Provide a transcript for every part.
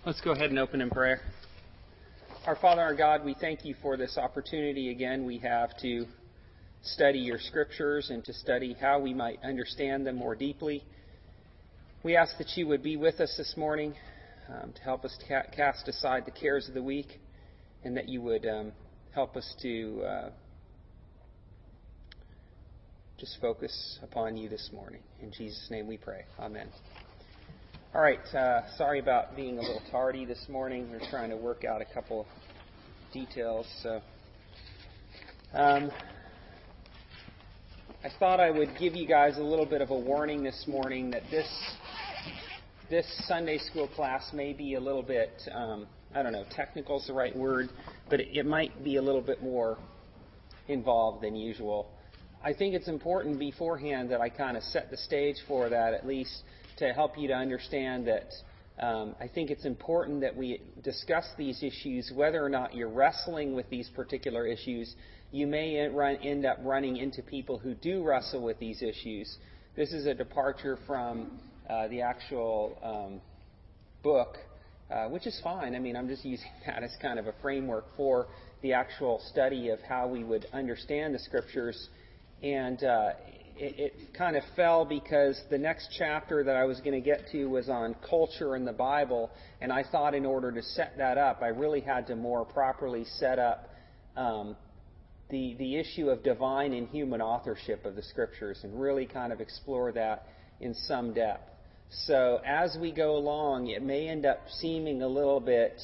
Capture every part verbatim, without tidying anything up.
Let's go ahead and open in prayer. Our Father, our God, we thank you for this opportunity again we have to study your scriptures and to study how we might understand them more deeply. We ask that you would be with us this morning um, to help us ca- cast aside the cares of the week, and that you would um, help us to uh, just focus upon you this morning. In Jesus' name we pray. Amen. All right, uh, sorry about being a little tardy this morning. We're trying to work out a couple of details. So, um, I thought I would give you guys a little bit of a warning this morning that this this Sunday school class may be a little bit, um, I don't know, technical is the right word, but it, it might be a little bit more involved than usual. I think it's important beforehand that I kind of set the stage for that, at least to help you to understand that um, I think it's important that we discuss these issues, whether or not you're wrestling with these particular issues. You may run, end up running into people who do wrestle with these issues. This is a departure from uh, the actual um, book, uh, which is fine. I mean, I'm just using that as kind of a framework for the actual study of how we would understand the Scriptures. And uh, it, it kind of fell because the next chapter that I was going to get to was on culture in the Bible, and I thought in order to set that up, I really had to more properly set up um, the the issue of divine and human authorship of the Scriptures, and really kind of explore that in some depth. So as we go along, it may end up seeming a little bit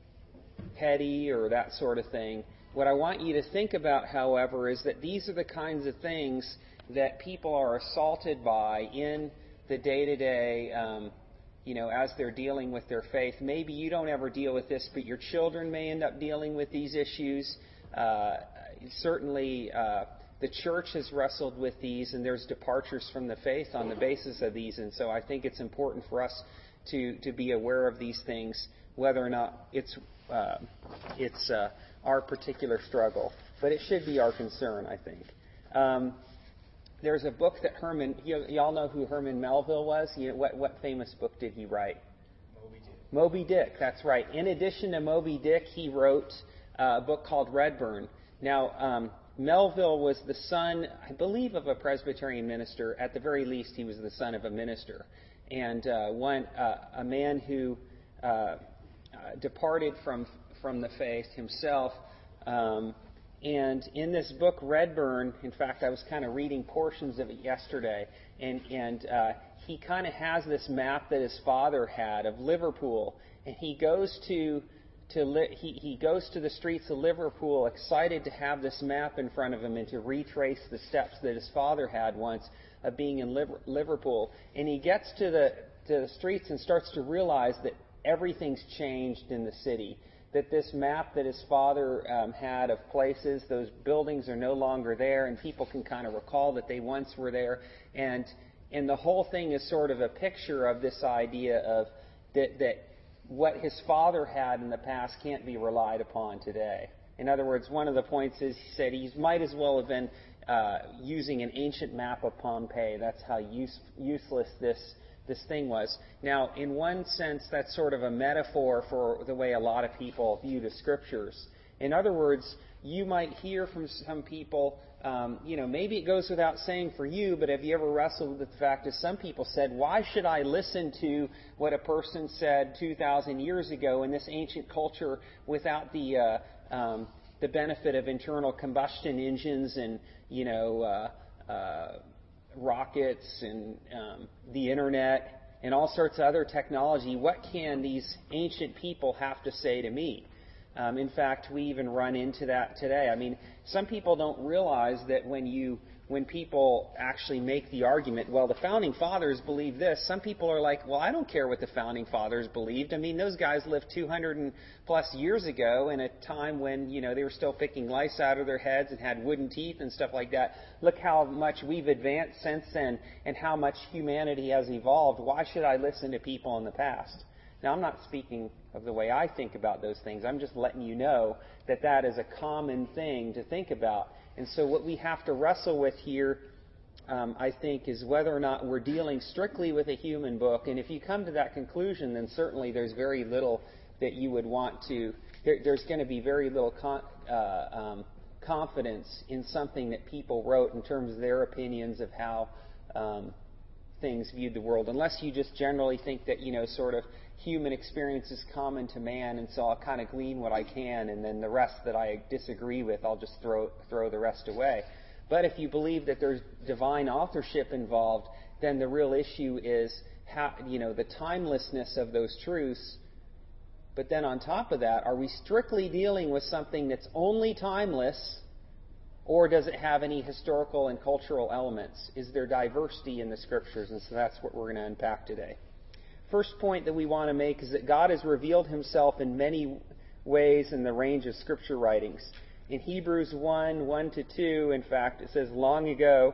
heady or that sort of thing. What I want you to think about, however, is that these are the kinds of things that people are assaulted by in the day-to-day, um, you know, as they're dealing with their faith. Maybe you don't ever deal with this, but your children may end up dealing with these issues. Uh, certainly, uh, the church has wrestled with these, and there's departures from the faith on the basis of these. And so I think it's important for us to, to be aware of these things, whether or not it's uh, it's uh, our particular struggle. But it should be our concern, I think. Um, there's a book that Herman, you, y'all know who Herman Melville was? You know, what, what famous book did he write? Moby Dick. Moby Dick, that's right. In addition to Moby Dick, he wrote uh, a book called Redburn. Now, um, Melville was the son, I believe, of a Presbyterian minister. At the very least, he was the son of a minister. And uh, one, uh, a man who uh, uh, departed from from the faith himself. Um, and in this book, Redburn, in fact, I was kind of reading portions of it yesterday, and, and uh, he kind of has this map that his father had of Liverpool, and he goes to to li- he, he goes to the streets of Liverpool excited to have this map in front of him and to retrace the steps that his father had once of being in Liver- Liverpool. And he gets to the to the streets and starts to realize that everything's changed in the city. That this map that his father um, had of places, those buildings are no longer there, and people can kind of recall that they once were there. And and the whole thing is sort of a picture of this idea of that that what his father had in the past can't be relied upon today. In other words, one of the points is he said he might as well have been uh, using an ancient map of Pompeii. That's how use, useless this this thing was. Now, in one sense, that's sort of a metaphor for the way a lot of people view the Scriptures. In other words, you might hear from some people, um, you know, maybe it goes without saying for you, but have you ever wrestled with the fact that some people said, why should I listen to what a person said two thousand years ago in this ancient culture without the uh, um, the benefit of internal combustion engines and, you know, uh, uh, rockets and um, the internet and all sorts of other technology? What can these ancient people have to say to me? Um, in fact, we even run into that today. I mean, some people don't realize that when you when people actually make the argument, well, the Founding Fathers believe this, some people are like, well, I don't care what the Founding Fathers believed. I mean, those guys lived two hundred plus years ago in a time when, you know, they were still picking lice out of their heads and had wooden teeth and stuff like that. Look how much we've advanced since then and how much humanity has evolved. Why should I listen to people in the past? Now, I'm not speaking of the way I think about those things. I'm just letting you know that that is a common thing to think about. And so what we have to wrestle with here um, I think, is whether or not we're dealing strictly with a human book. And if you come to that conclusion, then certainly there's very little that you would want to, there, there's going to be very little con, uh, um, confidence in something that people wrote in terms of their opinions of how um, things viewed the world, unless you just generally think that, you know, sort of human experience is common to man, and so I'll kind of glean what I can, and then the rest that I disagree with, I'll just throw throw the rest away. But if you believe that there's divine authorship involved, then the real issue is how, you know, the timelessness of those truths. But then on top of that, are we strictly dealing with something that's only timeless, or does it have any historical and cultural elements? Is there diversity in the Scriptures? And so that's what we're going to unpack today. First point that we want to make is that God has revealed Himself in many ways in the range of Scripture writings. In Hebrews one, one to two, in fact, it says, long ago,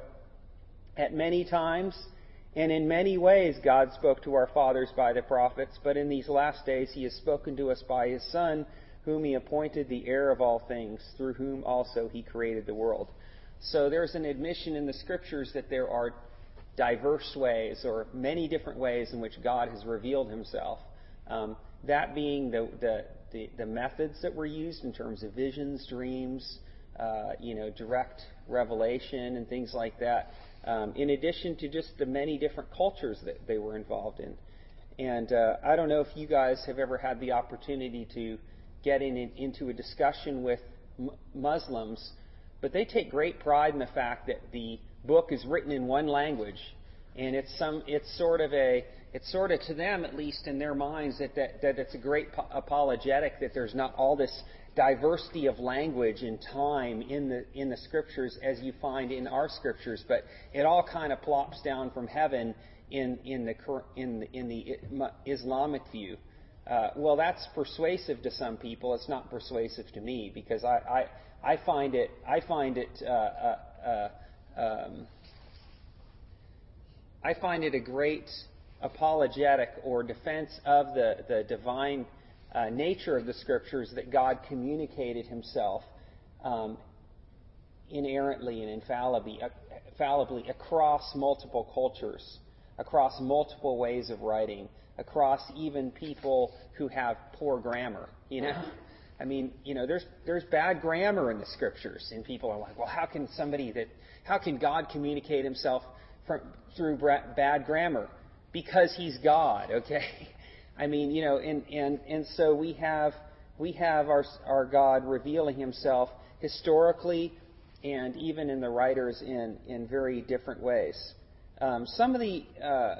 at many times and in many ways God spoke to our fathers by the prophets, but in these last days He has spoken to us by His Son, whom He appointed the heir of all things, through whom also He created the world. So there's an admission in the Scriptures that there are diverse ways, or many different ways in which God has revealed Himself. Um, that being the, the, the, the methods that were used in terms of visions, dreams, uh, you know, direct revelation and things like that, um, in addition to just the many different cultures that they were involved in. And uh, I don't know if you guys have ever had the opportunity to get in, in, into a discussion with m- Muslims, but they take great pride in the fact that the book is written in one language, and it's some it's sort of a it's sort of to them, at least in their minds, that that, that it's a great po- apologetic that there's not all this diversity of language and time in the in the Scriptures as you find in our Scriptures, but it all kind of plops down from heaven in in the in the, in the Islamic view. Uh, well, that's persuasive to some people. It's not persuasive to me, because I I, I find it I find it uh, uh, uh, um, I find it a great apologetic or defense of the the divine uh, nature of the Scriptures, that God communicated Himself um, inerrantly and infallibly, uh, infallibly across multiple cultures, across multiple ways of writing, across even people who have poor grammar, you know? I mean, you know, there's there's bad grammar in the Scriptures, and people are like, well, how can somebody that, how can God communicate Himself from, through bad grammar? Because He's God, okay? I mean, you know, and, and, and so we have we have our our God revealing Himself historically and even in the writers in, in very different ways. Um, some of the uh,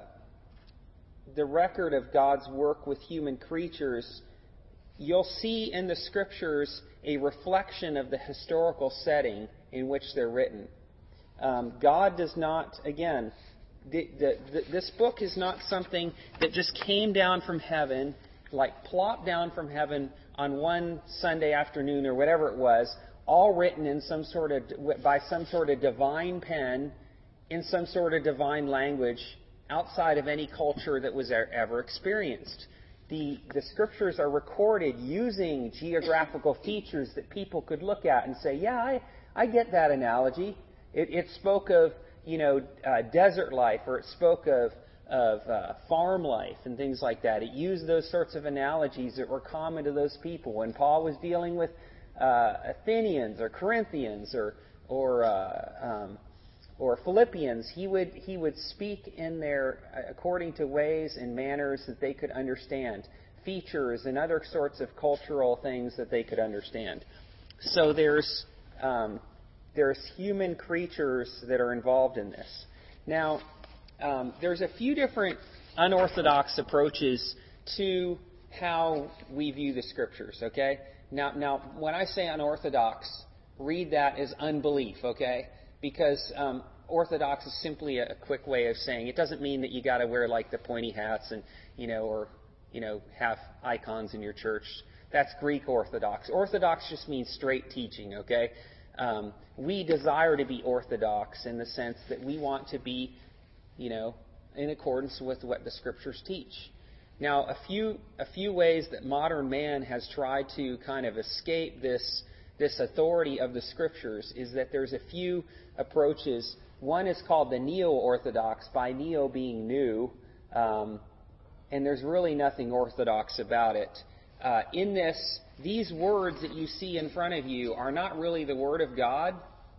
the record of God's work with human creatures, you'll see in the Scriptures a reflection of the historical setting in which they're written. Um, God does not, again, the, the, the, this book is not something that just came down from heaven, like plopped down from heaven on one Sunday afternoon or whatever it was, all written in some sort of by some sort of divine pen, in some sort of divine language, outside of any culture that was ever experienced. The, the Scriptures are recorded using geographical features that people could look at and say, yeah, I, I get that analogy. It, it spoke of, you know, uh, desert life, or it spoke of, of uh, farm life and things like that. It used those sorts of analogies that were common to those people. When Paul was dealing with uh, Athenians or Corinthians or, or uh, um, or Philippians, he would he would speak in their according to ways and manners that they could understand, features and other sorts of cultural things that they could understand. So there's um, there's human creatures that are involved in this. Now, um, there's a few different unorthodox approaches to how we view the Scriptures. Okay. Now, now when I say unorthodox, read that as unbelief. Okay. Because um, orthodox is simply a, a quick way of saying it doesn't mean that you got to wear like the pointy hats and you know or you know have icons in your church. That's Greek Orthodox. Orthodox just means straight teaching. Okay, um, we desire to be orthodox in the sense that we want to be, you know, in accordance with what the Scriptures teach. Now, a few a few ways that modern man has tried to kind of escape this. This authority of the Scriptures is that there's a few approaches. One is called the Neo-Orthodox, by neo being new, um, and there's really nothing orthodox about it. Uh, in this, these words that you see in front of you are not really the Word of God,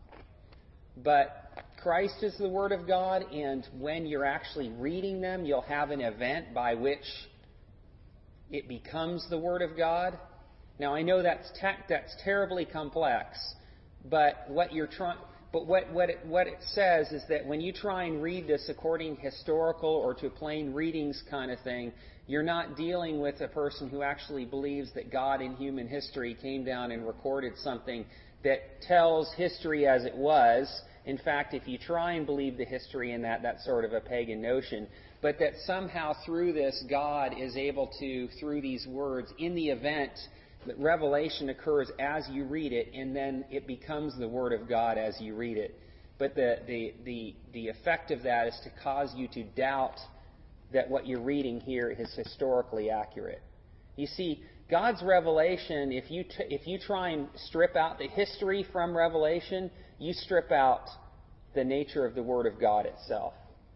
but Christ is the Word of God, and when you're actually reading them, you'll have an event by which it becomes the Word of God. Now, I know that's te- that's terribly complex, but what you're trying, but what what it, what it says is that when you try and read this according historical or to plain readings kind of thing, you're not dealing with a person who actually believes that God in human history came down and recorded something that tells history as it was. In fact, if you try and believe the history in that, that's sort of a pagan notion. But that somehow through this, God is able to, through these words, in the event that revelation occurs as you read it, and then it becomes the Word of God as you read it. But the, the, the, the effect of that is to cause you to doubt that what you're reading here is historically accurate. You see, God's revelation, if you t- if you try and strip out the history from Revelation, you strip out the nature of the Word of God itself.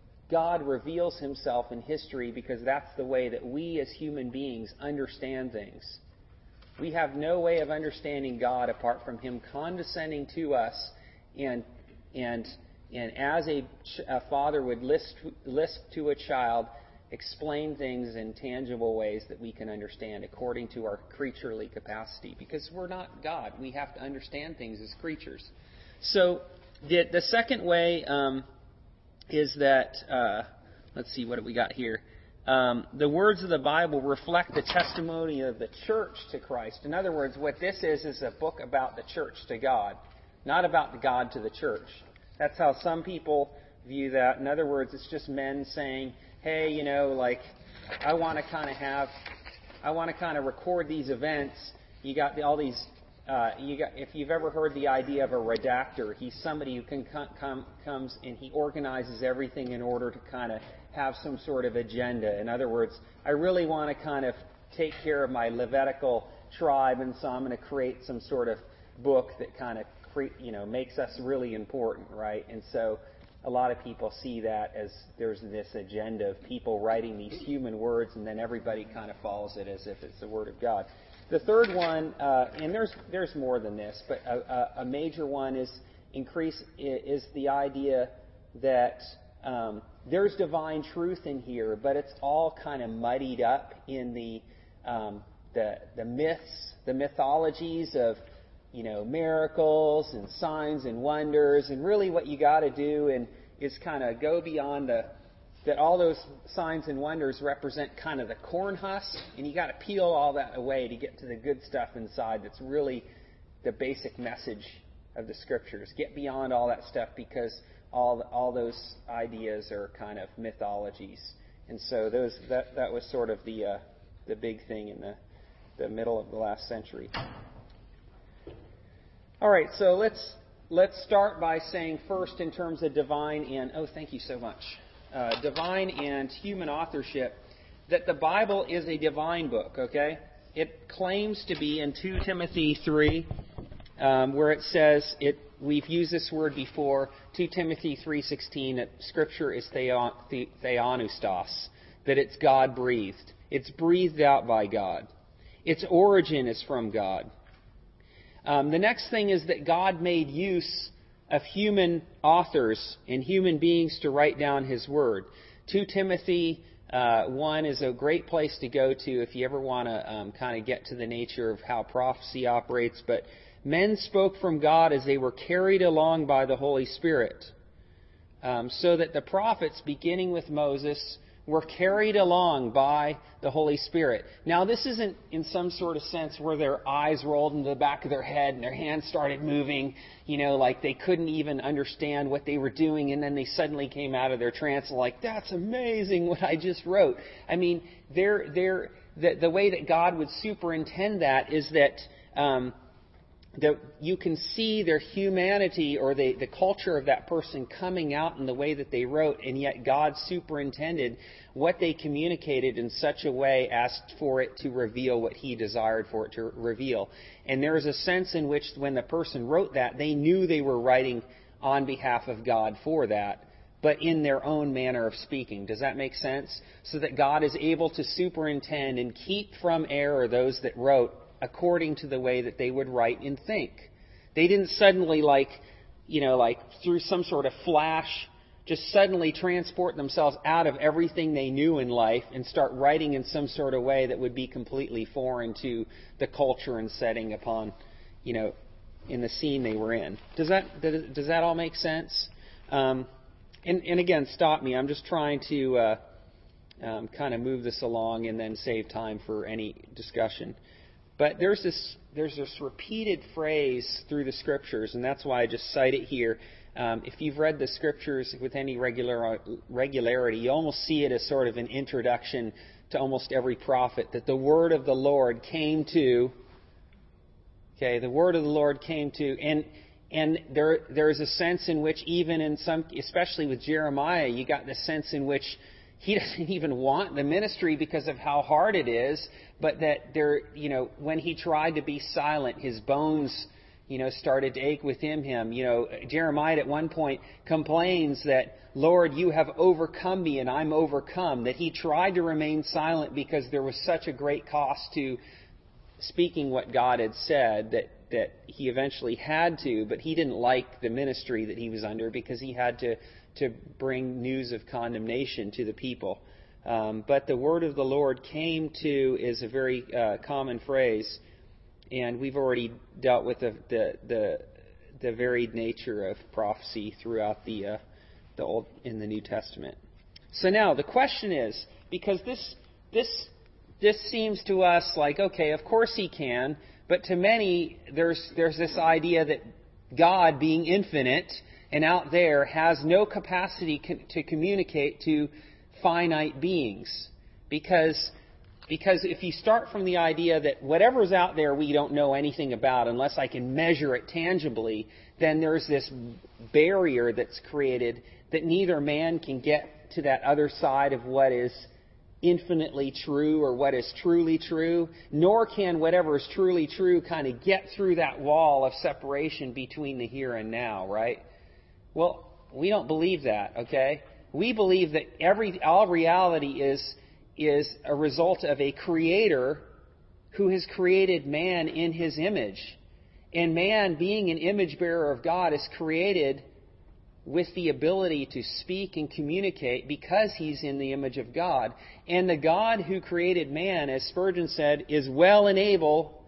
God reveals Himself in history because that's the way that we as human beings understand things. We have no way of understanding God apart from Him condescending to us and and and as a, a father would list, list to a child, explain things in tangible ways that we can understand according to our creaturely capacity. Because we're not God. We have to understand things as creatures. So the, the second way um, is that, uh, let's see, what do we got here? Um, the words of the Bible reflect the testimony of the church to Christ. In other words, what this is is a book about the church to God, not about the God to the church. That's how some people view that. In other words, it's just men saying, hey, you know, like, I want to kind of have, I want to kind of record these events. You got the, all these, uh, you got, if you've ever heard the idea of a redactor, he's somebody who can come, come, comes and he organizes everything in order to kind of have some sort of agenda. In other words, I really want to kind of take care of my Levitical tribe, and so I'm going to create some sort of book that kind of, cre- you know, makes us really important, right? And so a lot of people see that as there's this agenda of people writing these human words, and then everybody kind of follows it as if it's the Word of God. The third one, uh, and there's there's more than this, but a, a, a major one is increase is the idea that um, there's divine truth in here, but it's all kind of muddied up in the um, the the myths, the mythologies of, you know, miracles and signs and wonders, and really what you got to do and is kind of go beyond the that all those signs and wonders represent kind of the corn husk, and you got to peel all that away to get to the good stuff inside that's really the basic message of the Scriptures. Get beyond all that stuff because all all those ideas are kind of mythologies, and so those that that was sort of the uh, the big thing in the the middle of the last century. All right, so let's let's start by saying first in terms of divine and oh, thank you so much, uh, divine and human authorship, that the Bible is a divine book. Okay, it claims to be in Second Timothy three, um, where it says it. We've used this word before, Second Timothy three sixteen, that Scripture is theon, the, theonoustos, that it's God breathed. It's breathed out by God. Its origin is from God. Um, the next thing is that God made use of human authors and human beings to write down His Word. Second Timothy uh, one is a great place to go to if you ever want to um, kind of get to the nature of how prophecy operates. But men spoke from God as they were carried along by the Holy Spirit. Um, so that the prophets, beginning with Moses, were carried along by the Holy Spirit. Now, this isn't in some sort of sense where their eyes rolled into the back of their head and their hands started moving, you know, like they couldn't even understand what they were doing, and then they suddenly came out of their trance like, that's amazing what I just wrote. I mean, they're, they're, the, the way that God would superintend that is that um, that you can see their humanity or the, the culture of that person coming out in the way that they wrote, and yet God superintended what they communicated in such a way as for it to reveal what He desired for it to reveal. And there is a sense in which when the person wrote that, they knew they were writing on behalf of God for that, but in their own manner of speaking. Does that make sense? So that God is able to superintend and keep from error those that wrote according to the way that they would write and think. They didn't suddenly, like, you know, like through some sort of flash, just suddenly transport themselves out of everything they knew in life and start writing in some sort of way that would be completely foreign to the culture and setting upon, you know, in the scene they were in. Does that does that all make sense? Um, and, and again, stop me. I'm just trying to uh, um, kind of move this along and then save time for any discussion. But there's this there's this repeated phrase through the Scriptures, and that's why I just cite it here. Um, if you've read the Scriptures with any regular regularity, you almost see it as sort of an introduction to almost every prophet, that the word of the Lord came to. Okay, the word of the Lord came to, and and there there is a sense in which even in some, especially with Jeremiah, you got the sense in which he doesn't even want the ministry because of how hard it is, but that there, you know, when he tried to be silent, his bones, you know, started to ache within him. You know, Jeremiah at one point complains that, Lord, you have overcome me and I'm overcome. That he tried to remain silent because there was such a great cost to speaking what God had said that, that he eventually had to, but he didn't like the ministry that he was under because he had to, to bring news of condemnation to the people. Um, but the word of the Lord came to is a very uh, common phrase. And we've already dealt with the the the, the varied nature of prophecy throughout the uh, the Old in the New Testament. So now the question is, because this this this seems to us like, okay, of course he can, but to many there's there's this idea that God, being infinite and out there, has no capacity co- to communicate to finite beings, because. Because if you start from the idea that whatever's out there we don't know anything about unless I can measure it tangibly, then there's this barrier that's created that neither man can get to that other side of what is infinitely true or what is truly true, nor can whatever is truly true kind of get through that wall of separation between the here and now, right? Well, we don't believe that, okay? We believe that every all reality is is a result of a creator who has created man in his image. And man, being an image bearer of God, is created with the ability to speak and communicate because he's in the image of God. And the God who created man, as Spurgeon said, is well and able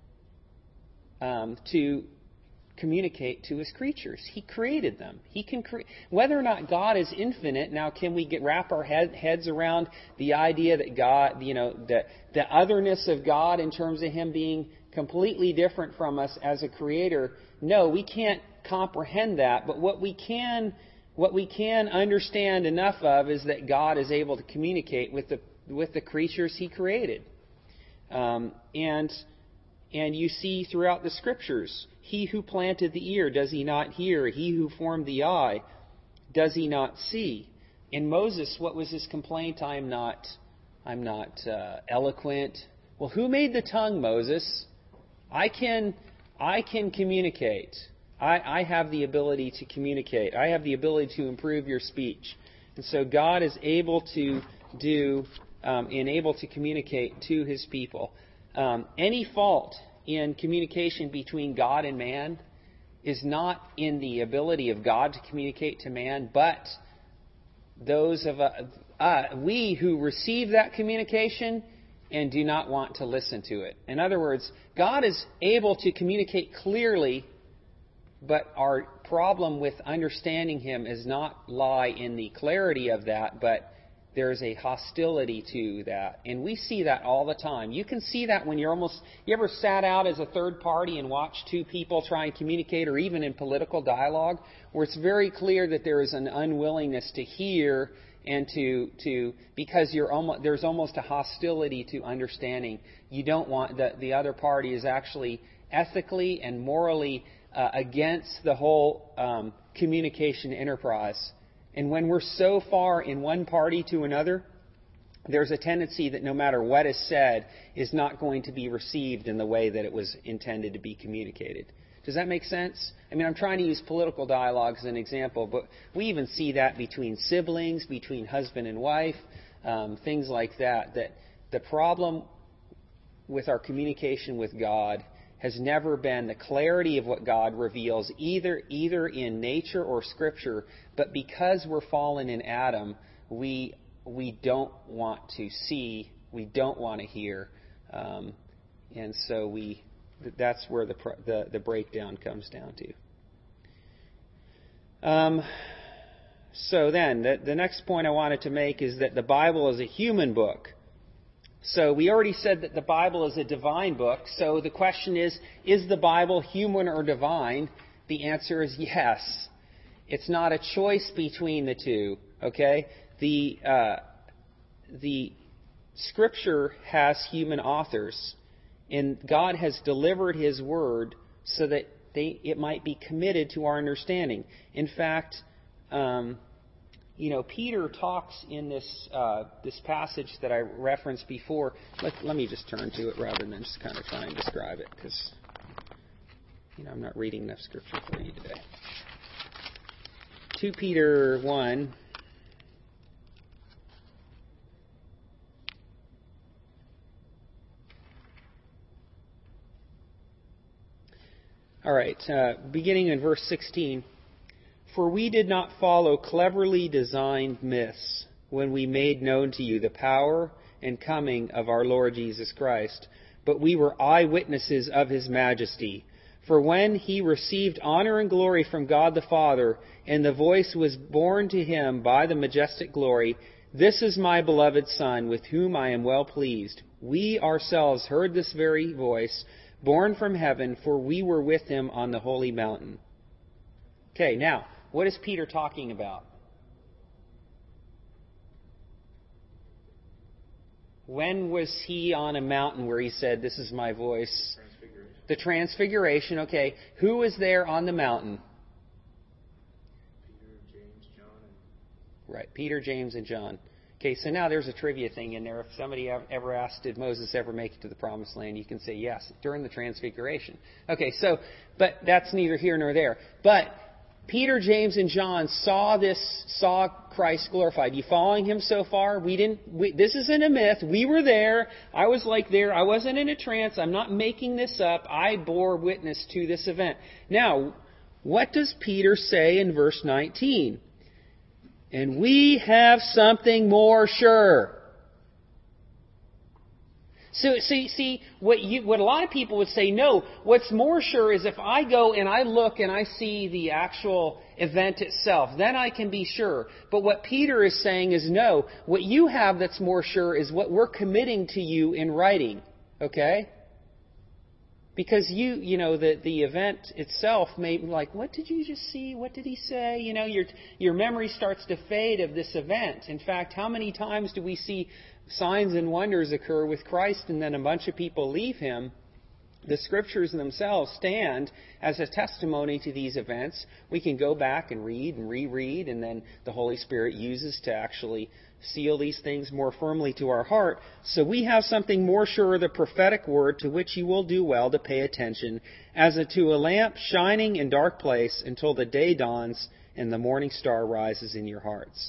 um, to communicate to his creatures. He created them. He can create. Whether or not God is infinite, now can we get wrap our head, heads around the idea that God, you know, the the otherness of God in terms of him being completely different from us as a creator? No, we can't comprehend that. But what we can, what we can understand enough of is that God is able to communicate with the with the creatures he created, um, and. And you see throughout the Scriptures, he who planted the ear, does he not hear? He who formed the eye, does he not see? In Moses, what was his complaint? I'm not, I'm not uh, eloquent. Well, who made the tongue, Moses? I can, I can communicate. I, I have the ability to communicate. I have the ability to improve your speech. And so God is able to do um, and able to communicate to his people. Um, any fault in communication between God and man is not in the ability of God to communicate to man, but those of uh, uh, we who receive that communication and do not want to listen to it. In other words, God is able to communicate clearly, but our problem with understanding him is not lie in the clarity of that, but there's a hostility to that. And we see that all the time. You can see that when you're almost... You ever sat out as a third party and watched two people try and communicate, or even in political dialogue, where it's very clear that there is an unwillingness to hear and to... to because you're almost, there's almost a hostility to understanding. You don't want... The, the other party is actually ethically and morally uh, against the whole um, communication enterprise. And when we're so far in one party to another, there's a tendency that no matter what is said is not going to be received in the way that it was intended to be communicated. Does that make sense? I mean, I'm trying to use political dialogue as an example, but we even see that between siblings, between husband and wife, um, things like that, that the problem with our communication with God has never been the clarity of what God reveals, either either in nature or Scripture, but because we're fallen in Adam, we we don't want to see, we don't want to hear, um, and so we that's where the the, the breakdown comes down to. Um, so then, the, the next point I wanted to make is that the Bible is a human book. So we already said that the Bible is a divine book. So the question is, is the Bible human or divine? The answer is yes. It's not a choice between the two. Okay? The uh, the Scripture has human authors, and God has delivered His Word so that they it might be committed to our understanding. In fact, um, you know, Peter talks in this uh, this passage that I referenced before. Let, let me just turn to it rather than just kind of try and describe it, because you know I'm not reading enough Scripture for you today. Second Peter one. All right, uh, beginning in verse sixteen. For we did not follow cleverly designed myths when we made known to you the power and coming of our Lord Jesus Christ, but we were eyewitnesses of His majesty. For when He received honor and glory from God the Father, and the voice was borne to Him by the majestic glory, "This is my beloved Son, with whom I am well pleased," we ourselves heard this very voice, born from heaven, for we were with Him on the holy mountain. Okay, now, what is Peter talking about? When was he on a mountain where he said, "This is my voice"? Transfiguration. The Transfiguration, okay. Who was there on the mountain? Peter, James, John, and... Right, Peter, James, and John. Okay, so now there's a trivia thing in there. If somebody ever asked, did Moses ever make it to the Promised Land, you can say yes, during the Transfiguration. Okay, so, but that's neither here nor there. But Peter, James, and John saw this, saw Christ glorified. You following him so far? We didn't, we, this isn't a myth. We were there. I was like there. I wasn't in a trance. I'm not making this up. I bore witness to this event. Now, what does Peter say in verse nineteen? And we have something more sure. So, see, see, what you, what a lot of people would say, no, what's more sure is if I go and I look and I see the actual event itself, then I can be sure. But what Peter is saying is, no, what you have that's more sure is what we're committing to you in writing. Okay? Because you, you know, the, the event itself may be like, what did you just see? What did he say? You know, your, your memory starts to fade of this event. In fact, how many times do we see signs and wonders occur with Christ and then a bunch of people leave Him? The Scriptures themselves stand as a testimony to these events. We can go back and read and reread, and then the Holy Spirit uses to actually seal these things more firmly to our heart. So we have something more sure, the prophetic word, to which you will do well to pay attention, as to a lamp shining in dark place until the day dawns and the morning star rises in your hearts.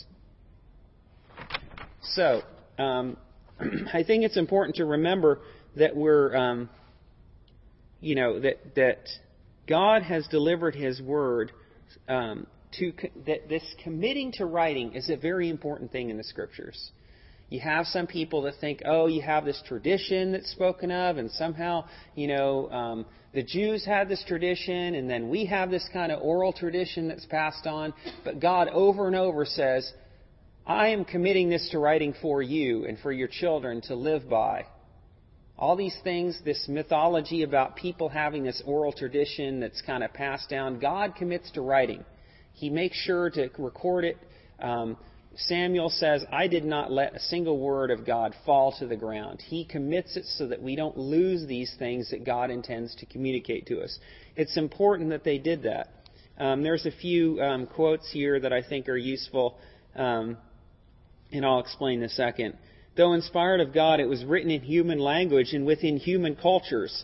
So, um, I think it's important to remember that we're, um, you know, that that God has delivered His word. Um, To, that this committing to writing is a very important thing in the Scriptures. You have some people that think, oh, you have this tradition that's spoken of, and somehow, you know, um, the Jews had this tradition, and then we have this kind of oral tradition that's passed on. But God over and over says, I am committing this to writing for you and for your children to live by. All these things, this mythology about people having this oral tradition that's kind of passed down, God commits to writing. He makes sure to record it. Um, Samuel says, I did not let a single word of God fall to the ground. He commits it so that we don't lose these things that God intends to communicate to us. It's important that they did that. Um, there's a few um, quotes here that I think are useful, um, and I'll explain in a second. Though inspired of God, it was written in human language and within human cultures.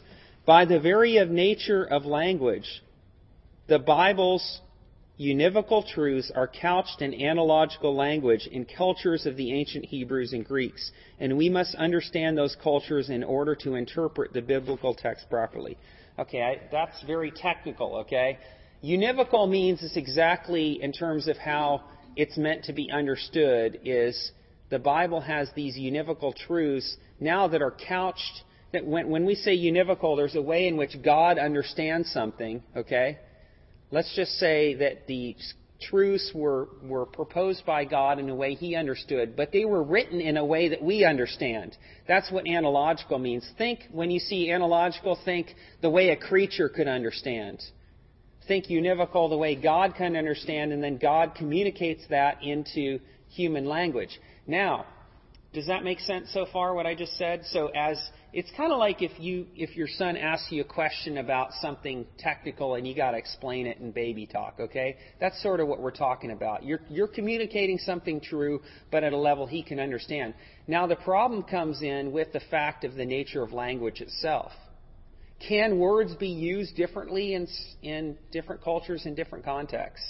By the very of nature of language, the Bible's univocal truths are couched in analogical language in cultures of the ancient Hebrews and Greeks, and we must understand those cultures in order to interpret the biblical text properly. Okay, I, that's very technical, okay? Univocal means it's exactly in terms of how it's meant to be understood, is the Bible has these univocal truths now that are couched, that when, when we say univocal, there's a way in which God understands something, okay? Let's just say that the truths were, were proposed by God in a way He understood, but they were written in a way that we understand. That's what analogical means. Think, when you see analogical, think the way a creature could understand. Think univocal, the way God can understand, and then God communicates that into human language. Now, does that make sense so far, what I just said? So as it's kind of like if you if your son asks you a question about something technical and you got to explain it in baby talk, okay? That's sort of what we're talking about. You're you're communicating something true, but at a level he can understand. Now the problem comes in with the fact of the nature of language itself. Can words be used differently in in different cultures in different contexts?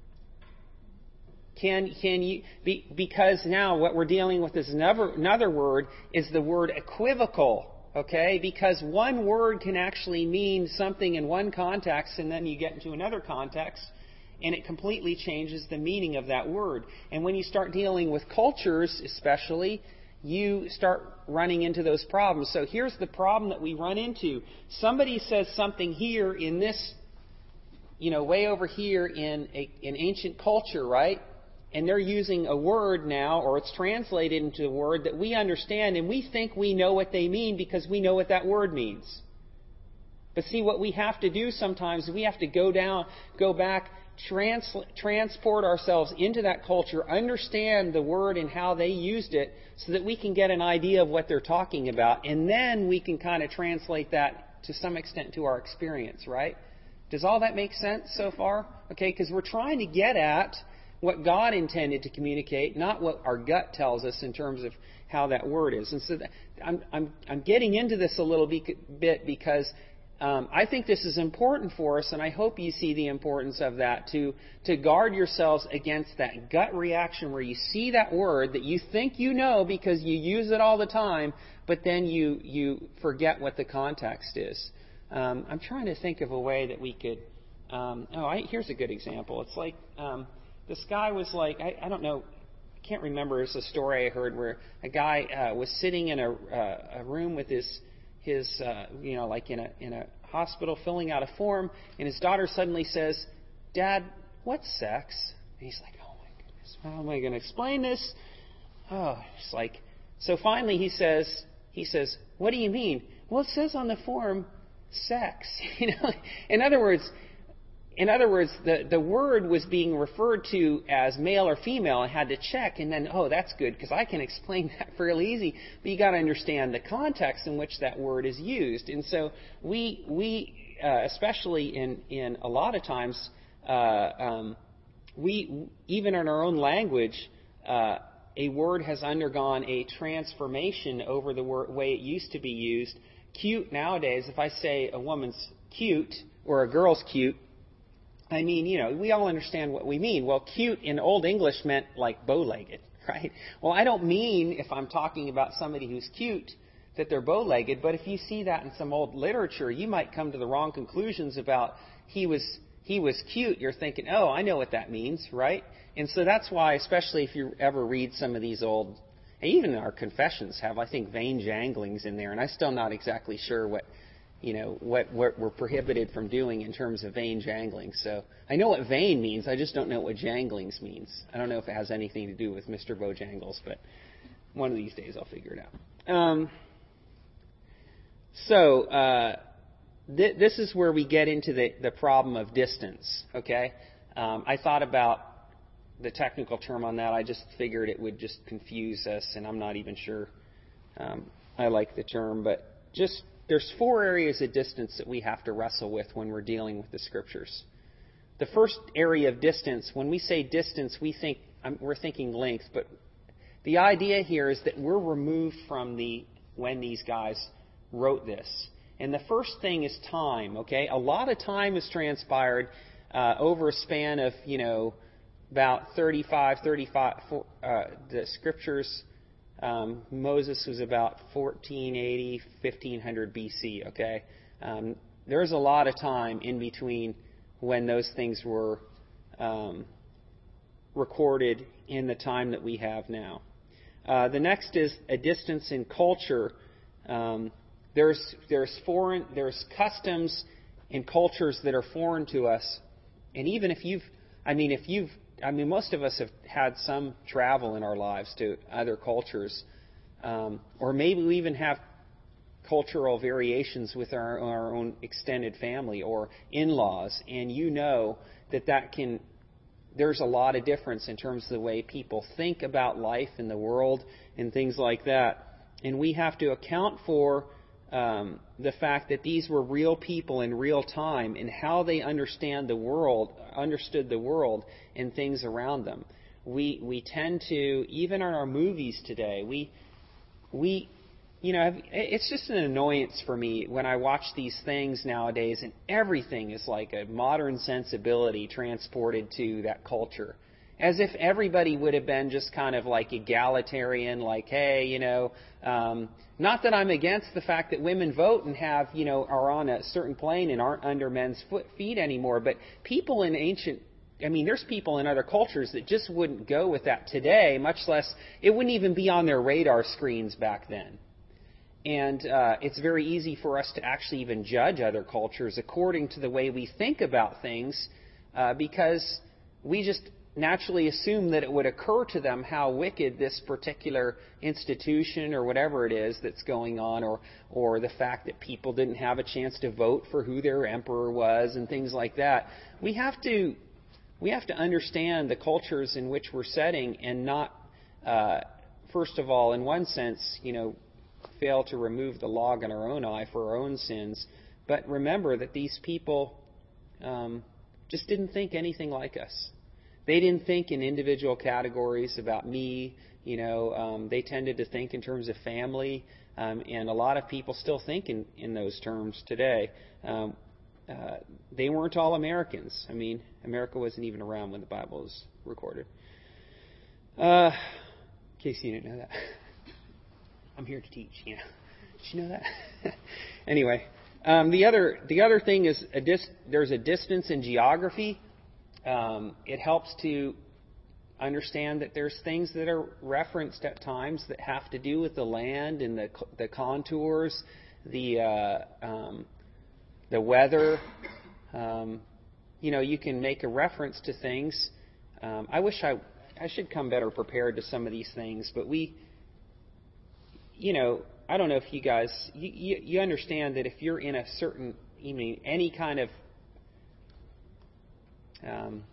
Can can you be, because now what we're dealing with is another another word is the word equivocal, okay? Because one word can actually mean something in one context, and then you get into another context, and it completely changes the meaning of that word. And when you start dealing with cultures, especially, you start running into those problems. So here's the problem that we run into: somebody says something here in this, you know, way over here in a, in ancient culture, right? And they're using a word now, or it's translated into a word that we understand, and we think we know what they mean because we know what that word means. But see, what we have to do sometimes, we have to go down, go back, trans, transport ourselves into that culture, understand the word and how they used it, so that we can get an idea of what they're talking about, and then we can kind of translate that to some extent to our experience, right? Does all that make sense so far? Okay, because we're trying to get at what God intended to communicate, not what our gut tells us in terms of how that word is. And so that, I'm, I'm, I'm getting into this a little bit because um, I think this is important for us, and I hope you see the importance of that, to, to guard yourselves against that gut reaction where you see that word that you think you know because you use it all the time, but then you, you forget what the context is. Um, I'm trying to think of a way that we could... Um, oh, I, here's a good example. It's like... Um, This guy was like, I, I don't know, I can't remember. It's a story I heard where a guy uh, was sitting in a, uh, a room with his, his uh, you know, like in a in a hospital filling out a form, and his daughter suddenly says, "Dad, what's sex?" And he's like, "Oh my goodness, how am I going to explain this?" Oh, it's like, so finally he says, he says, "What do you mean?" "Well, it says on the form, sex." You know, in other words. In other words, the, the word was being referred to as male or female. I had to check, and then, oh, that's good, because I can explain that fairly easy. But you got to understand the context in which that word is used. And so we, we uh, especially in, in a lot of times, uh, um, we, even in our own language, uh, a word has undergone a transformation over the word, way it used to be used. Cute nowadays, if I say a woman's cute or a girl's cute, I mean, you know, we all understand what we mean. Well, cute in Old English meant like bow-legged, right? Well, I don't mean, if I'm talking about somebody who's cute, that they're bow-legged, but if you see that in some old literature, you might come to the wrong conclusions about he was he was cute. You're thinking, oh, I know what that means, right? And so that's why, especially if you ever read some of these old, even our confessions have, I think, vain janglings in there, and I'm still not exactly sure what you know, what, what we're prohibited from doing in terms of vain jangling. So I know what vain means. I just don't know what janglings means. I don't know if it has anything to do with Mister Bojangles, but one of these days I'll figure it out. Um, so uh, th- this is where we get into the, the problem of distance, okay? Um, I thought about the technical term on that. I just figured it would just confuse us, and I'm not even sure um, I like the term, but just... There's four areas of distance that we have to wrestle with when we're dealing with the Scriptures. The first area of distance, when we say distance, we think um, we're thinking length, but the idea here is that we're removed from the when these guys wrote this. And the first thing is time, okay? A lot of time has transpired uh, over a span of, you know, about thirty-five, thirty-five, uh, the scriptures, um, Moses was about fourteen eighty, fifteen hundred B C, okay? Um, there's a lot of time in between when those things were um, recorded in the time that we have now. Uh, the next is a distance in culture. Um, there's there's foreign there's customs and cultures that are foreign to us, and even if you've, I mean, if you've, I mean, most of us have had some travel in our lives to other cultures, um, or maybe we even have cultural variations with our, our own extended family or in-laws, and you know that that can, there's a lot of difference in terms of the way people think about life in the world and things like that. And we have to account for um, the fact that these were real people in real time and how they understand the world, understood the world and things around them. We we tend to, even in our movies today, we we you know, it's just an annoyance for me when I watch these things nowadays and everything is like a modern sensibility transported to that culture. As if everybody would have been just kind of like egalitarian, like, hey, you know, um, not that I'm against the fact that women vote and have, you know, are on a certain plane and aren't under men's foot, feet anymore, but people in ancient, I mean, there's people in other cultures that just wouldn't go with that today, much less, it wouldn't even be on their radar screens back then. And uh, it's very easy for us to actually even judge other cultures according to the way we think about things uh, because we just naturally assume that it would occur to them how wicked this particular institution or whatever it is that's going on, or or the fact that people didn't have a chance to vote for who their emperor was and things like that. We have to we have to understand the cultures in which we're setting and not, uh, first of all, in one sense, you know, fail to remove the log in our own eye for our own sins, but remember that these people um, just didn't think anything like us. They didn't think in individual categories about me. You know, um, they tended to think in terms of family, um, and a lot of people still think in, in those terms today. Um, uh, they weren't all Americans. I mean, America wasn't even around when the Bible was recorded. Uh, in case you didn't know that. I'm here to teach, you know. Did you know that? Anyway, um, the other the other thing is a dis- there's a distance in geography. Um, it helps to understand that there's things that are referenced at times that have to do with the land and the the contours, the uh, um, the weather. Um, you know, you can make a reference to things. Um, I wish I I should come better prepared to some of these things, but we. You know, I don't know if you guys, you, you, you understand that if you're in a certain, you mean, any kind of um,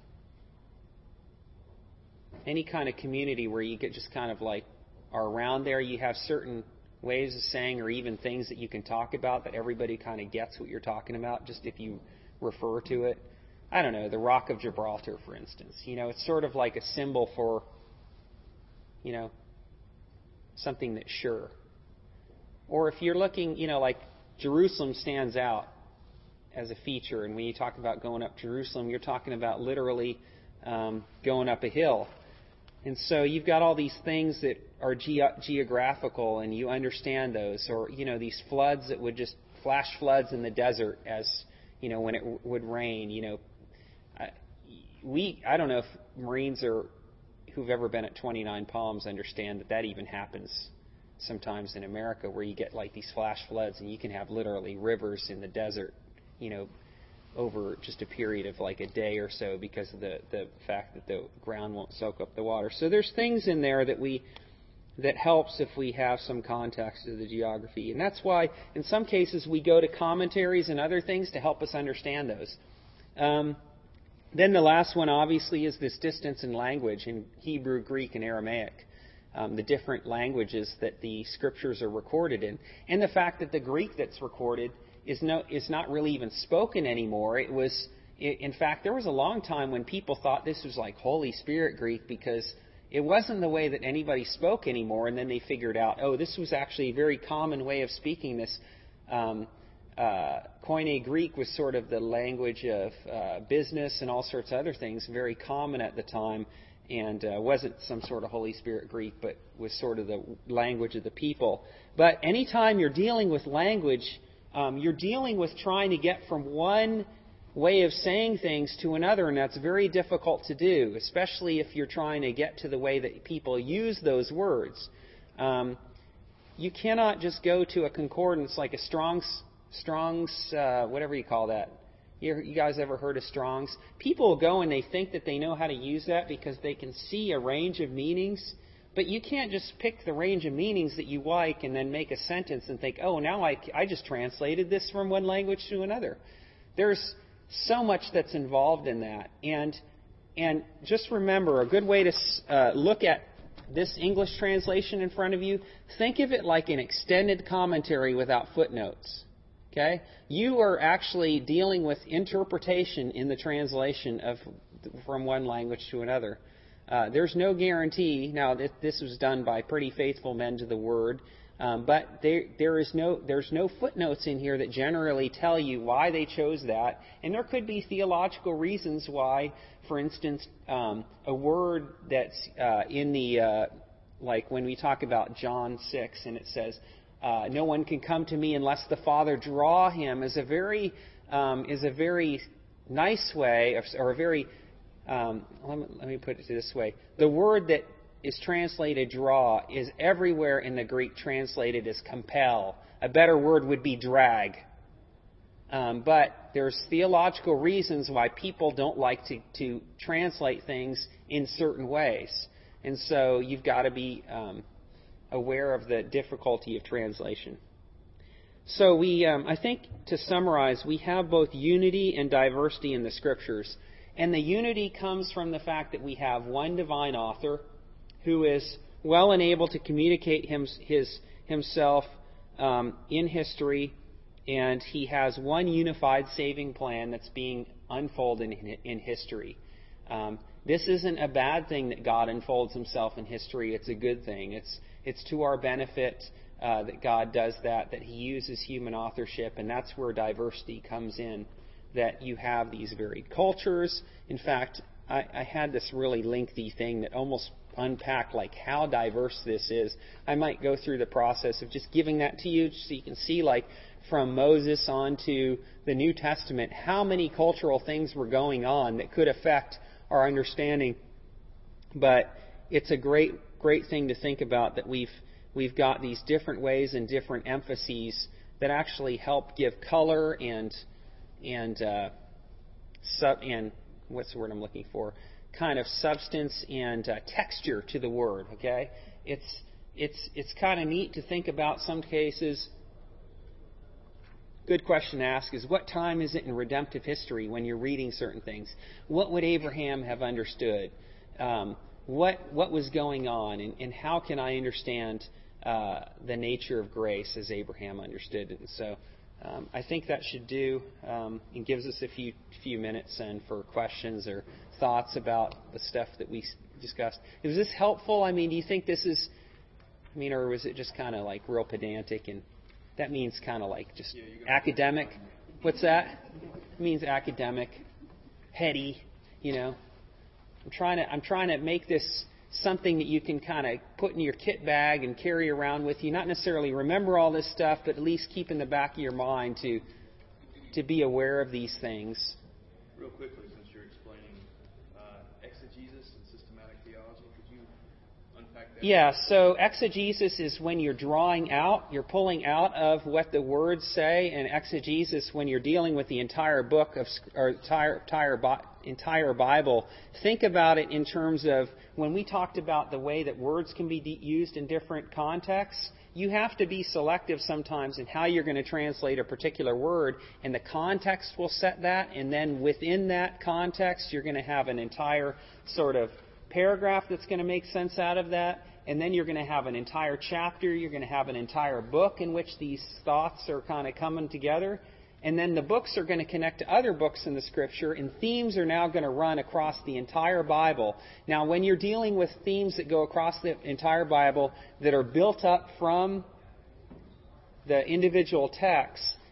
any kind of community where you get just kind of like are around there, you have certain ways of saying or even things that you can talk about that everybody kind of gets what you're talking about, just if you refer to it. I don't know, the Rock of Gibraltar, for instance. You know, it's sort of like a symbol for, you know, something that's sure. Or if you're looking, you know, like Jerusalem stands out as a feature, and when you talk about going up Jerusalem, you're talking about literally um, going up a hill. And so you've got all these things that are ge- geographical, and you understand those. Or, you know, these floods that would just flash floods in the desert as, you know, when it w- would rain. You know, I, we, I don't know if Marines or who've ever been at twenty-nine Palms understand that that even happens sometimes in America, where you get like these flash floods and you can have literally rivers in the desert, you know, over just a period of like a day or so because of the, the fact that the ground won't soak up the water. So there's things in there that we that helps if we have some context to the geography. And that's why in some cases we go to commentaries and other things to help us understand those. Um, then the last one obviously is this distance in language in Hebrew, Greek, and Aramaic. Um, the different languages that the scriptures are recorded in, and the fact that the Greek that's recorded is no is not really even spoken anymore. It was, in fact, there was a long time when people thought this was like Holy Spirit Greek because it wasn't the way that anybody spoke anymore, and then they figured out, oh, this was actually a very common way of speaking this um, uh, Koine Greek was sort of the language of uh, business and all sorts of other things, very common at the time, and uh, wasn't some sort of Holy Spirit Greek, but was sort of the language of the people. But anytime you're dealing with language, um, you're dealing with trying to get from one way of saying things to another, and that's very difficult to do, especially if you're trying to get to the way that people use those words. Um, you cannot just go to a concordance like a Strong's, Strong's, uh, whatever you call that. You, you guys ever heard of Strong's? People go and they think that they know how to use that because they can see a range of meanings. But you can't just pick the range of meanings that you like and then make a sentence and think, oh, now I, I just translated this from one language to another. There's so much that's involved in that. And and just remember, a good way to uh, look at this English translation in front of you, think of it like an extended commentary without footnotes. Okay? You are actually dealing with interpretation in the translation of from one language to another. Uh, there's no guarantee. Now, th- this was done by pretty faithful men to the Word, um, but there, there is no, there's no footnotes in here that generally tell you why they chose that. And there could be theological reasons why, for instance, um, a word that's uh, in the, uh, like when we talk about John six, and it says, uh, "No one can come to me unless the Father draw him," is a very, um, is a very nice way, of, or a very Um, let, me, let me put it this way. The word that is translated draw is everywhere in the Greek translated as compel. A better word would be drag. Um, but there's theological reasons why people don't like to, to translate things in certain ways. And so you've got to be um, aware of the difficulty of translation. So we, um, I think to summarize, we have both unity and diversity in the Scriptures. And the unity comes from the fact that we have one divine author who is well and able to communicate him, his, himself um, in history, and he has one unified saving plan that's being unfolded in, in history. Um, this isn't a bad thing that God unfolds himself in history. It's a good thing. It's, it's to our benefit uh, that God does that, that he uses human authorship, and that's where diversity comes in. That you have these varied cultures. In fact, I, I had this really lengthy thing that almost unpacked like how diverse this is. I might go through the process of just giving that to you so you can see, like, from Moses on to the New Testament, how many cultural things were going on that could affect our understanding. But it's a great, great thing to think about that we've we've got these different ways and different emphases that actually help give color and and uh, sub and what's the word I'm looking for? Kind of substance and uh, texture to the word. Okay, it's it's it's kind of neat to think about. Some cases, good question to ask is, what time is it in redemptive history when you're reading certain things? What would Abraham have understood? Um, what what was going on, and, and how can I understand uh, the nature of grace as Abraham understood it? And so. Um, I think that should do, um, and gives us a few few minutes and for questions or thoughts about the stuff that we discussed. Is this helpful? I mean, do you think this is, I mean, or was it just kind of like real pedantic? And that means kind of like just yeah, academic. What's that? It means academic, heady. You know, I'm trying to I'm trying to make this something that you can kind of put in your kit bag and carry around with you. Not necessarily remember all this stuff, but at least keep in the back of your mind to to be aware of these things. Real quickly, since you're explaining uh, exegesis and systematic theology, could you unpack that? Yeah, so exegesis is when you're drawing out, you're pulling out of what the words say, and exegesis when you're dealing with the entire book of or entire entire entire Bible. Think about it in terms of when we talked about the way that words can be de- used in different contexts. You have to be selective sometimes in how you're going to translate a particular word, and the context will set that, and then within that context you're going to have an entire sort of paragraph that's going to make sense out of that, and then you're going to have an entire chapter, you're going to have an entire book in which these thoughts are kind of coming together. And then the books are going to connect to other books in the Scripture, and themes are now going to run across the entire Bible. Now, when you're dealing with themes that go across the entire Bible that are built up from the individual texts,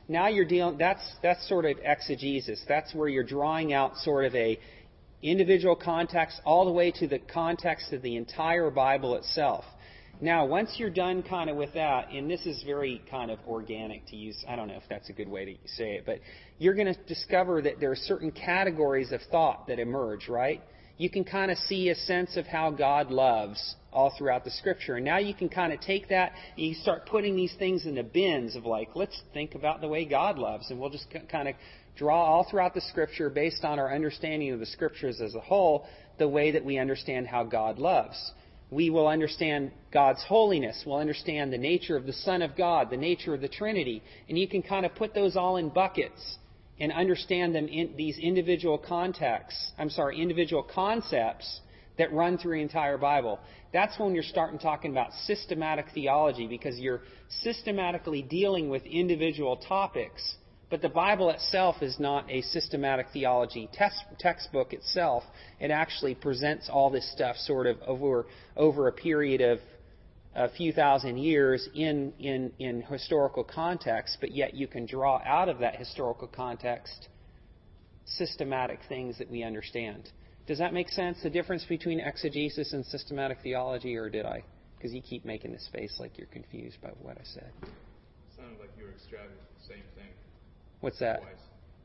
Now you're dealing, that's, that's sort of exegesis. That's where you're drawing out sort of a individual context all the way to the context of the entire Bible itself. Now, once you're done kind of with that, and this is very kind of organic to use, I don't know if that's a good way to say it, but you're going to discover that there are certain categories of thought that emerge, right? You can kind of see a sense of how God loves all throughout the Scripture. And now you can kind of take that and you start putting these things into bins of like, let's think about the way God loves. And we'll just kind of draw all throughout the Scripture based on our understanding of the Scriptures as a whole, the way that we understand how God loves. We will understand God's holiness. We'll understand the nature of the Son of God, the nature of the Trinity. And you can kind of put those all in buckets and understand them in these individual contexts, I'm sorry, individual concepts that run through the entire Bible. That's when you're starting talking about systematic theology, because you're systematically dealing with individual topics. But the Bible itself is not a systematic theology text, textbook itself. It actually presents all this stuff sort of over over a period of a few thousand years in, in, in historical context, but yet you can draw out of that historical context systematic things that we understand. Does that make sense? The difference between exegesis and systematic theology, or did I? Because you keep making this face like you're confused by what I said. It sounded like you were extracting the same thing. What's that? Twice.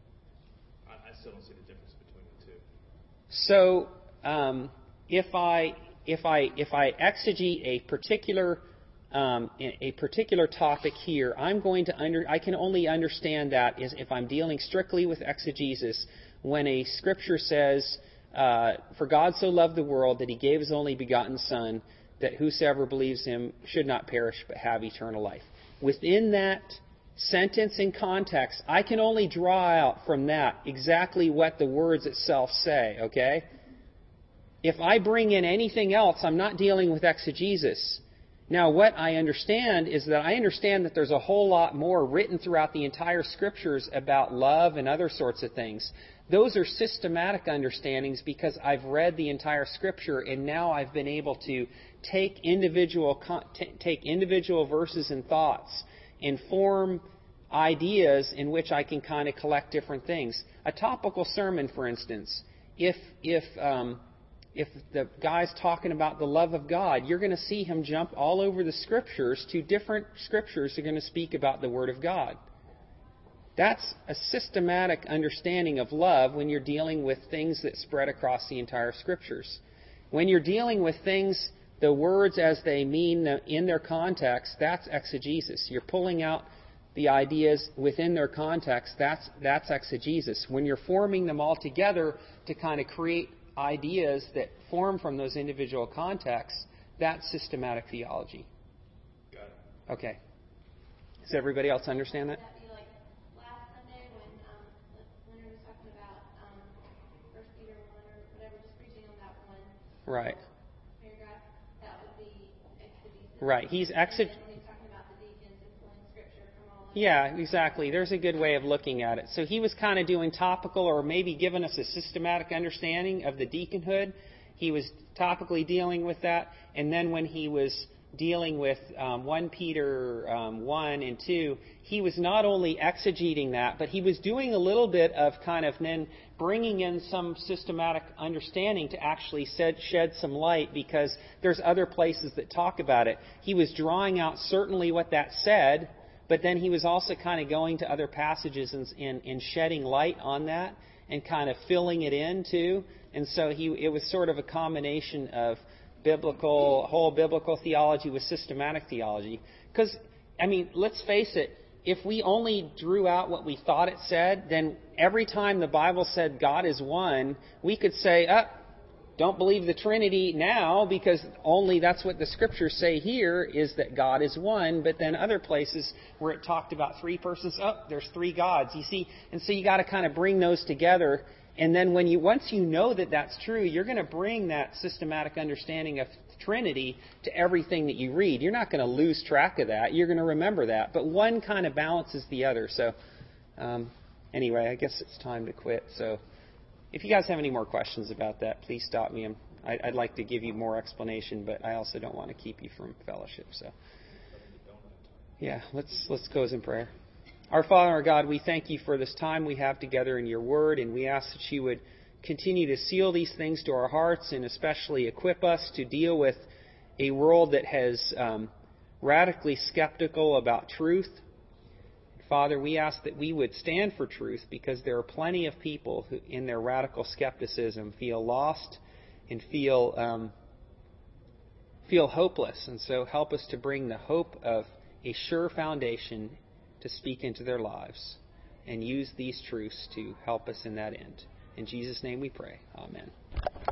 I, I still don't see the difference between the two. So, um, if I if I if I exegete a particular um, a particular topic here, I'm going to under I can only understand that is if I'm dealing strictly with exegesis. When a scripture says, uh, "For God so loved the world that He gave His only begotten Son, that whosoever believes Him should not perish but have eternal life." Within that sentence and context, I can only draw out from that exactly what the words itself say, okay? If I bring in anything else, I'm not dealing with exegesis. Now, what I understand is that I understand that there's a whole lot more written throughout the entire Scriptures about love and other sorts of things. Those are systematic understandings because I've read the entire Scripture and now I've been able to take individual take individual verses and thoughts and form ideas in which I can kind of collect different things. A topical sermon, for instance, if if um, if the guy's talking about the love of God, you're going to see him jump all over the Scriptures to different Scriptures that are going to speak about the Word of God. That's a systematic understanding of love when you're dealing with things that spread across the entire Scriptures. When you're dealing with things, the words as they mean in their context, that's exegesis. You're pulling out the ideas within their context, that's, that's exegesis. When you're forming them all together to kind of create ideas that form from those individual contexts, that's systematic theology. Got it. Okay. Does everybody else understand that? Right. That would be exegesis. Right. He's exeg. When he's talking about the deacons and pulling scripture from all of Yeah, exactly. There's a good way of looking at it. So he was kind of doing topical, or maybe giving us a systematic understanding of the deaconhood. He was topically dealing with that, and then when he was dealing with um, First Peter um, one and two, he was not only exegeting that, but he was doing a little bit of kind of then bringing in some systematic understanding to actually shed, shed some light, because there's other places that talk about it. He was drawing out certainly what that said, but then he was also kind of going to other passages and, and, and shedding light on that and kind of filling it in too. And so he it was sort of a combination of biblical, whole biblical theology with systematic theology. Because, I mean, let's face it, if we only drew out what we thought it said, then every time the Bible said God is one, we could say, oh, don't believe the Trinity now, because only that's what the Scriptures say here is that God is one. But then other places where it talked about three persons, oh, there's three gods. You see, and so you got to kind of bring those together. And then when you once you know that that's true, you're going to bring that systematic understanding of Trinity to everything that you read. You're not going to lose track of that. You're going to remember that. But one kind of balances the other. So um, anyway, I guess it's time to quit. So if you guys have any more questions about that, please stop me. I'm, I, I'd like to give you more explanation, but I also don't want to keep you from fellowship. So yeah, let's let's close in prayer. Our Father, our God, we thank you for this time we have together in your word, and we ask that you would continue to seal these things to our hearts and especially equip us to deal with a world that has um, radically skeptical about truth. Father, we ask that we would stand for truth because there are plenty of people who, in their radical skepticism, feel lost and feel um, feel hopeless. And so help us to bring the hope of a sure foundation to speak into their lives and use these truths to help us in that end. In Jesus' name we pray. Amen.